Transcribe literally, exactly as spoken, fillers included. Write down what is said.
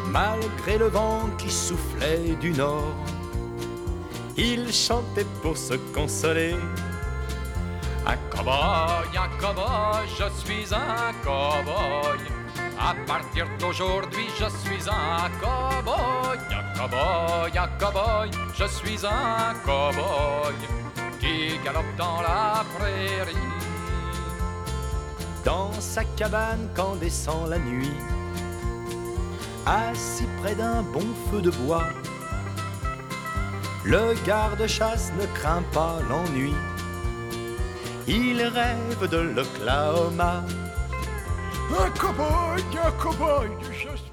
Malgré le vent qui soufflait du nord, il chantait pour se consoler. Un cow-boy, un cow-boy, je suis un cow-boy. À partir d'aujourd'hui, je suis un cow-boy. Un cow-boy, un cow-boy, je suis un cow-boy qui galope dans la prairie. Dans sa cabane quand descend la nuit, assis près d'un bon feu de bois, le garde-chasse ne craint pas l'ennui. Il rêve de l'Oklahoma. Un cow-boy, un cow-boy, je